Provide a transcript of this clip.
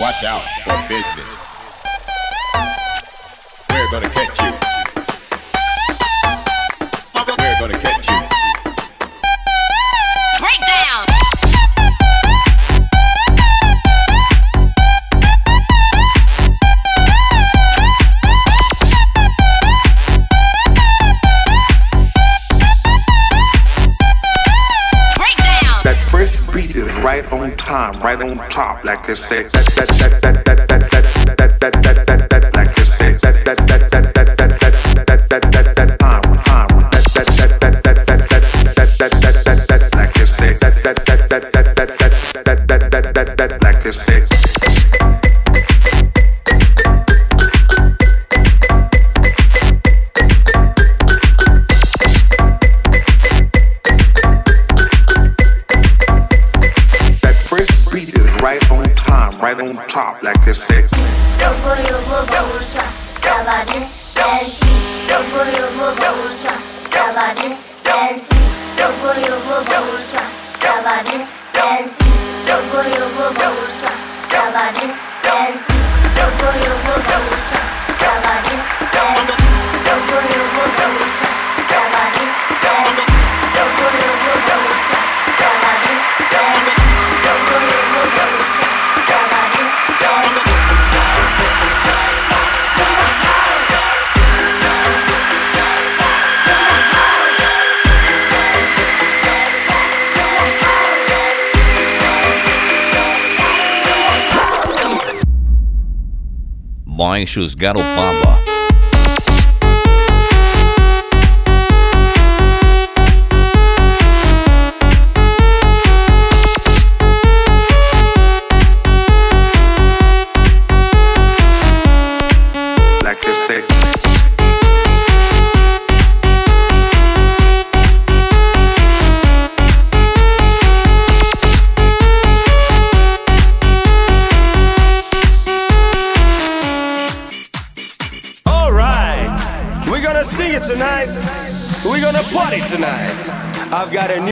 Watch out for business. We're gonna catch you. We're gonna catch you. Breakdown. That first beat is right on time, right on top, like you say. Like you say. Like you say. Like you say. Right on top, like you say. Eu vou mostrar, trabalho, desce. Eu vou mostrar, trabalho, desce. Eu vou mostrar, trabalho, desce. Eu vou mostrar, trabalho, desce. Eu vou mostrar, trabalho, desce. Eu vou mostrar, trabalho, desce. Eu vou mostrar, trabalho, desce. Eu vou mostrar. Baixos Garopaba. Like you say. We're gonna sing it tonight. We're gonna party tonight. I've got a new